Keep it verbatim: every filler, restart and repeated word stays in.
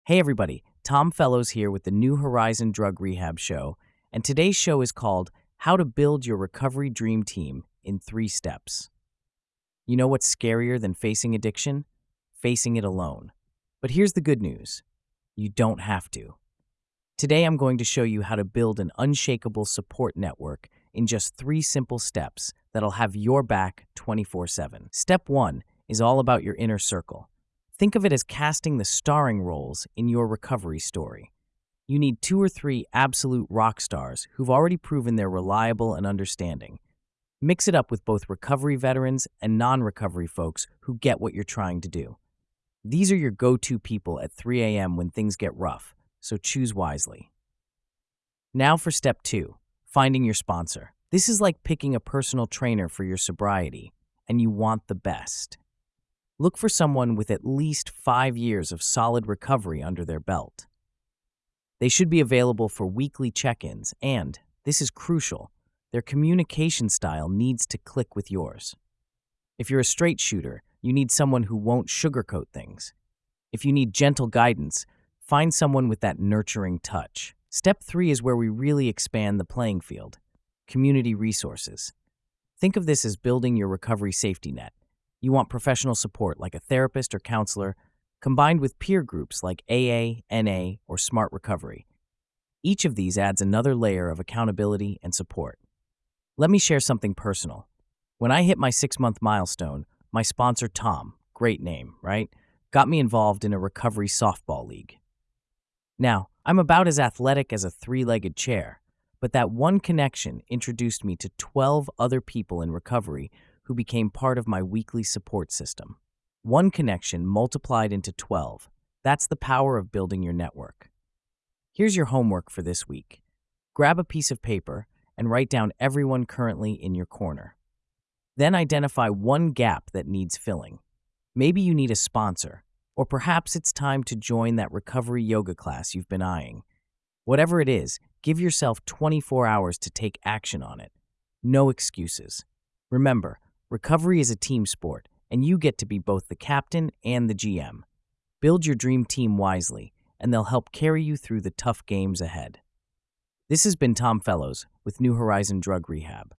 Hey everybody, Tom Fellows here with the New Horizon Drug Rehab Show, and today's show is called How to Build Your Recovery Dream Team in Three Steps. You know what's scarier than facing addiction? Facing it alone. But here's the good news. You don't have to. Today I'm going to show you how to build an unshakable support network in just three simple steps that'll have your back twenty-four seven. Step one is all about your inner circle. Think of it as casting the starring roles in your recovery story. You need two or three absolute rock stars who've already proven they're reliable and understanding. Mix it up with both recovery veterans and non-recovery folks who get what you're trying to do. These are your go-to people at three a m when things get rough, so choose wisely. Now for step two, finding your sponsor. This is like picking a personal trainer for your sobriety, and you want the best. Look for someone with at least five years of solid recovery under their belt. They should be available for weekly check-ins, and, this is crucial, their communication style needs to click with yours. If you're a straight shooter, you need someone who won't sugarcoat things. If you need gentle guidance, find someone with that nurturing touch. Step three is where we really expand the playing field. Community resources. Think of this as building your recovery safety net. You want professional support like a therapist or counselor, combined with peer groups like A A, N A, or Smart Recovery. Each of these adds another layer of accountability and support. Let me share something personal. When I hit my six-month milestone, my sponsor Tom, great name, right, got me involved in a recovery softball league. Now, I'm about as athletic as a three-legged chair, but that one connection introduced me to twelve other people in recovery who became part of my weekly support system. One connection multiplied into twelve. That's the power of building your network. Here's your homework for this week. Grab a piece of paper and write down everyone currently in your corner. Then identify one gap that needs filling. Maybe you need a sponsor, or perhaps it's time to join that recovery yoga class you've been eyeing. Whatever it is, give yourself twenty-four hours to take action on it. No excuses. Remember, recovery is a team sport, and you get to be both the captain and the G M. Build your dream team wisely, and they'll help carry you through the tough games ahead. This has been Tom Fellows with New Horizon Drug Rehab.